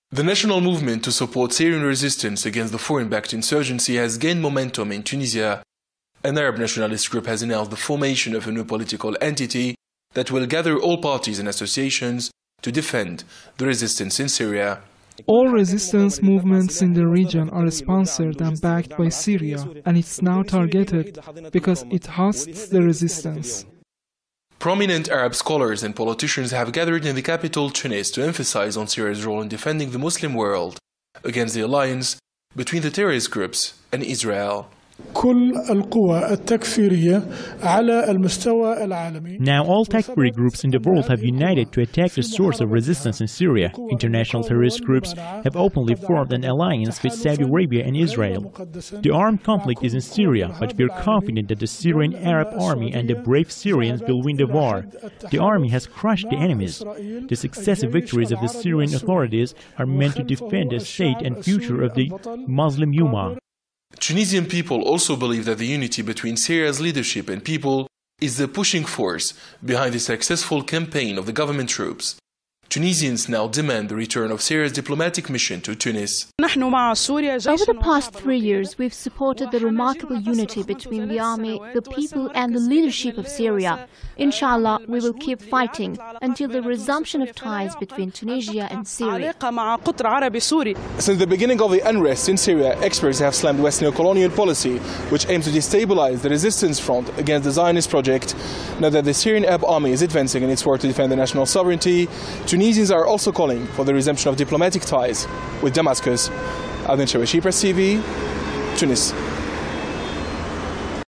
The national movement to support Syrian resistance against the foreign-backed insurgency has gained momentum in Tunisia. An Arab nationalist group has announced the formation of a new political entity that will gather all parties and associations to defend the resistance in Syria. All resistance movements in the region are sponsored and backed by Syria, and it's now targeted because it hosts the resistance. Prominent Arab scholars and politicians have gathered in the capital, Tunis, to emphasize on Syria's role in defending the Muslim world against the alliance between the terrorist groups and Israel. Now all Takfiri groups in the world have united to attack the source of resistance in Syria. International terrorist groups have openly formed an alliance with Saudi Arabia and Israel. The armed conflict is in Syria, but we are confident that the Syrian Arab army and the brave Syrians will win the war. The army has crushed the enemies. The successive victories of the Syrian authorities are meant to defend the state and future of the Muslim Ummah. Tunisian people also believe that the unity between Syria's leadership and people is the pushing force behind the successful campaign of the government troops. Tunisians now demand the return of Syria's diplomatic mission to Tunis. Over the past 3 years, we've supported the remarkable unity between the army, the people and the leadership of Syria. Inshallah, we will keep fighting until the resumption of ties between Tunisia and Syria. Since the beginning of the unrest in Syria, experts have slammed West's neo-colonial policy, which aims to destabilize the resistance front against the Zionist project. Now that the Syrian Arab army is advancing in its work to defend the national sovereignty, Tunisians are also calling for the resumption of diplomatic ties with Damascus. Adnan Shawashi, Press TV, Tunis.